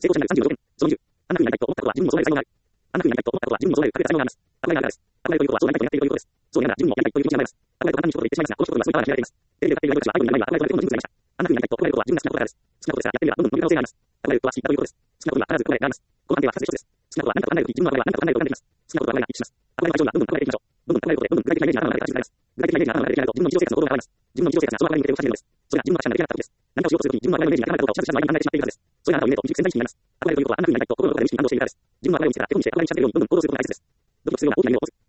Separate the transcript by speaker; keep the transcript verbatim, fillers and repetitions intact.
Speaker 1: 成功しないさんじゅうごてん。そのにじゅう。あんな風になりたいと思ったことは自分の望まれる才能がある。あんな風になりたいと思ったことは自分の望まれる確率があります。憧れがあります。憧れるということはそうなりたいとやっているということです。そうなら自分もやりたいという気持ちになります。憧れと簡単に一言で言ってしまいますが、この一言はそういうパターンに知られています。テレビで語っている私はアイドルになる前は憧れとはどんどん人数がいました。あんな風になりたいと憧れることは自分が好きなことだからです。好きなことですが、やってみればどんどん伸びる可能性があります。憧れることは好きだということです。好きなことには必ず憧れがあります。この判定はふたつでひとつです。好きなことは何かと考えるとき、自分の憧れは何かと考えると浮かんできます。好きなことと憧れが一致します。憧れの相性にはどんどん考えていきましょう。どんどん考えることでどんどん具体的なイメージが頭の中で形になります。具体的なイメージが頭の中でできないと自分の日常生活の行動が変わります。自分の日常生活がその憧れに向けて動かされるのです。それが自分の価値観が出来上がった時です。何かをしようとするとき、自分の憧れのイメージが頭の中でどうかをシャツシャツの間に考えてしまっているからです。それがあなたを見ると未熟潜在意識になります。憧れるということはあんな風になりたいと心のどこかで無意識に感動しているからです。自分の憧れを見つけたら手を見せ憧れに近づけるようにどんどん行動することが大切です。ドキドキするような大きな夢を持つ。